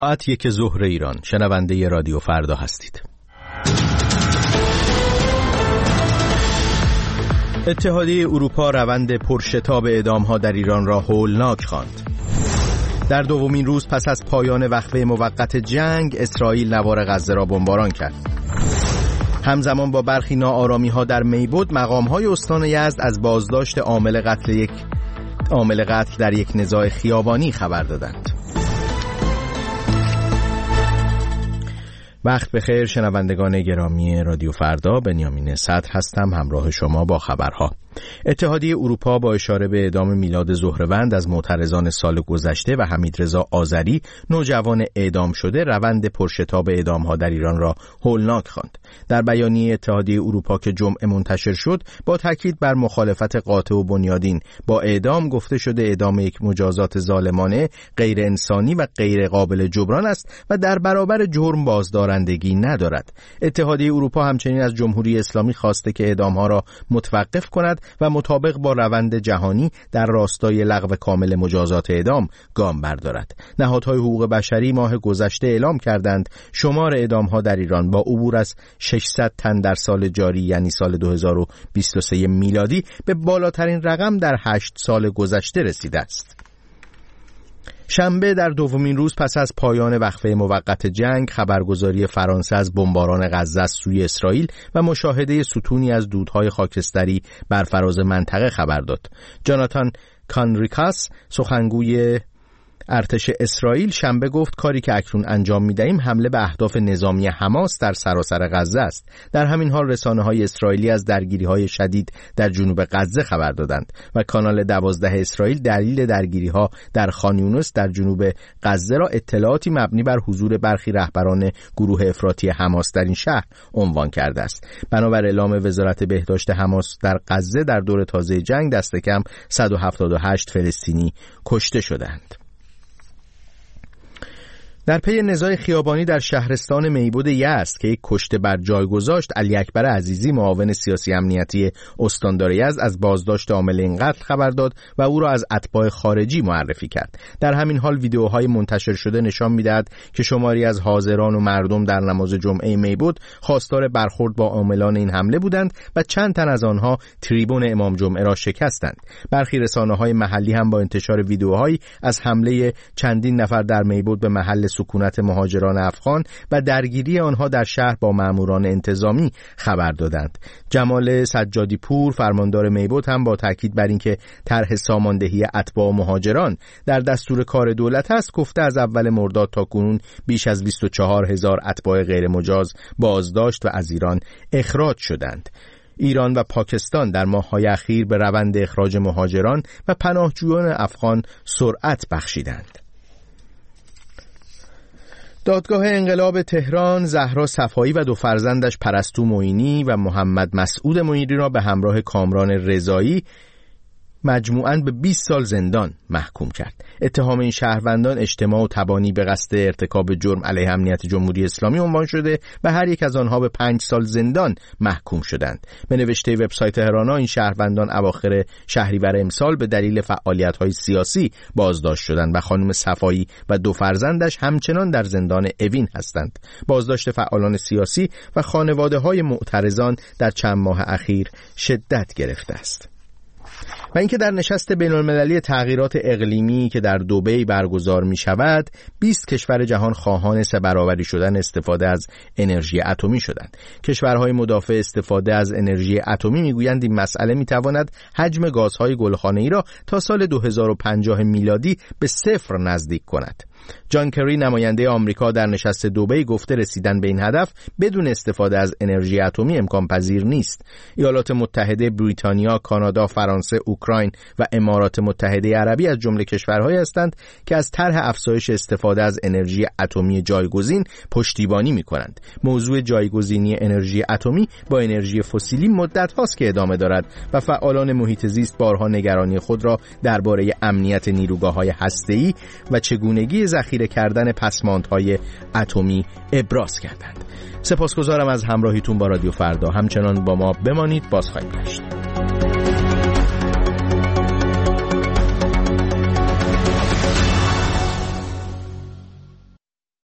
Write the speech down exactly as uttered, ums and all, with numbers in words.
ساعت یک ظهر ایران. شنونده رادیو فردا هستید. اتحادیه اروپا روند پرشتاب اعدام‌ها در ایران را هولناک خواند. در دومین روز پس از پایان وقفه موقت جنگ، اسرائیل نوار غزه را بمباران کرد. همزمان با برخی ناآرامی‌ها در میبود، مقام‌های استان یزد از بازداشت عامل قتل یک عامل قتل در یک نزاع خیابانی خبر دادند. وقت بخیر شنوندگان گرامی رادیو فردا، بنیامین صدر هستم همراه شما با خبرها. اتحادیه اروپا با اشاره به اعدام میلاد زهروند از معترضان سال گذشته و حمیدرضا آذری نوجوان اعدام شده، روند پرشتاب اعدام‌ها در ایران را هولناک خواند. در بیانیه اتحادیه اروپا که جمعه منتشر شد، با تاکید بر مخالفت قاطع و بنیادین با اعدام گفته شده اعدام یک مجازات ظالمانه، غیر انسانی و غیر قابل جبران است و در برابر جرم بازدارندگی ندارد. اتحادیه اروپا همچنین از جمهوری اسلامی خواسته که اعدام‌ها را متوقف کند و مطابق با روند جهانی در راستای لغو کامل مجازات اعدام گام بردارد. نهادهای حقوق بشری ماه گذشته اعلام کردند شمار اعدام‌ها در ایران با عبور از ششصد تن در سال جاری، یعنی سال دو هزار و بیست و سه میلادی، به بالاترین رقم در هشت سال گذشته رسیده است. شنبه در دومین روز پس از پایان وقفه موقت جنگ، خبرگزاری فرانسه از بمباران غزه از سوی اسرائیل و مشاهده ستونی از دودهای خاکستری بر فراز منطقه خبر داد. جاناتان کانریکاس، سخنگوی ارتش اسرائیل، شنبه گفت کاری که اکنون انجام می‌دهیم حمله به اهداف نظامی حماس در سراسر غزه است. در همین حال رسانه‌های اسرائیلی از درگیری‌های شدید در جنوب غزه خبر دادند و کانال دوازده اسرائیل دلیل درگیری‌ها در خان یونس در جنوب غزه را اطلاعاتی مبنی بر حضور برخی رهبران گروه افراطی حماس در این شهر عنوان کرده است. بنابر اعلام وزارت بهداشت حماس، در غزه در دور تازه جنگ دست کم صد و هفتاد و هشت فلسطینی کشته شدند. در پی نزاع خیابانی در شهرستان میبود یزد که یک کشته بر جای گذاشت، علی اکبر عزیزی، معاون سیاسی امنیتی استاندار یزد، از بازداشت عامل این قتل خبر داد و او را از اتباع خارجی معرفی کرد. در همین حال ویدیوهای منتشر شده نشان می‌دهد که شماری از حاضران و مردم در نماز جمعه میبود خواستار برخورد با عاملان این حمله بودند و چند تن از آنها تریبون امام جمعه را شکستند. برخی رسانه‌های محلی هم با انتشار ویدیوهایی از حمله چندین نفر در میبود به محل سکونت مهاجران افغان و درگیری آنها در شهر با ماموران انتظامی خبر دادند. جمال سجادی پور، فرماندار میبود، هم با تاکید بر اینکه طرح ساماندهی اتباع مهاجران در دستور کار دولت است، گفته از اول مرداد تا کنون بیش از بیست و چهار هزار اتباع غیر مجاز بازداشت و از ایران اخراج شدند. ایران و پاکستان در ماه‌های اخیر به روند اخراج مهاجران و پناهجویان افغان سرعت بخشیدند. دادگاه انقلاب تهران زهرا صفایی و دو فرزندش پرستو معینی و محمد مسعود معینی را به همراه کامران رضایی مجموعاً به بیست سال زندان محکوم کرد. اتهام این شهروندان اجتماع و تبانی به قصد ارتکاب جرم علیه امنیت جمهوری اسلامی عنوان شده و هر یک از آنها به پنج سال زندان محکوم شدند. به نوشته وبسایت هرانا، این شهروندان اواخر شهریور امسال به دلیل فعالیت‌های سیاسی بازداشت شدند و خانم صفایی و دو فرزندش همچنان در زندان اوین هستند. بازداشت فعالان سیاسی و خانواده‌های معترضان در چند ماه اخیر شدت گرفته است. و اینکه در نشست بین‌المللی تغییرات اقلیمی که در دبی برگزار می شود، بیست کشور جهان خواهان سه برابری شدن استفاده از انرژی اتمی شدند. کشورهای مدافع استفاده از انرژی اتمی میگویند این مسئله می تواند حجم گازهای گلخانه‌ای را تا سال دو هزار و پنجاه میلادی به صفر نزدیک کند. جان کری، نماینده آمریکا در نشست دبی، گفته رسیدن به این هدف بدون استفاده از انرژی اتمی امکان پذیر نیست. ایالات متحده، بریتانیا، کانادا، فرانسه، اوکراین و امارات متحده عربی از جمله کشورهایی هستند که از طرح افزایش استفاده از انرژی اتمی جایگزین پشتیبانی می‌کنند. موضوع جایگزینی انرژی اتمی با انرژی فسیلی مدت هاست که ادامه دارد و فعالان محیط زیست بارها نگرانی خود را درباره امنیت نیروگاه‌های هسته‌ای و چگونگی ذخیره کردن پسماندهای اتمی ابراز کردند. سپاسگزارم از همراهیتون با رادیو فردا. همچنان با ما بمانید، باز خواهیم گشت.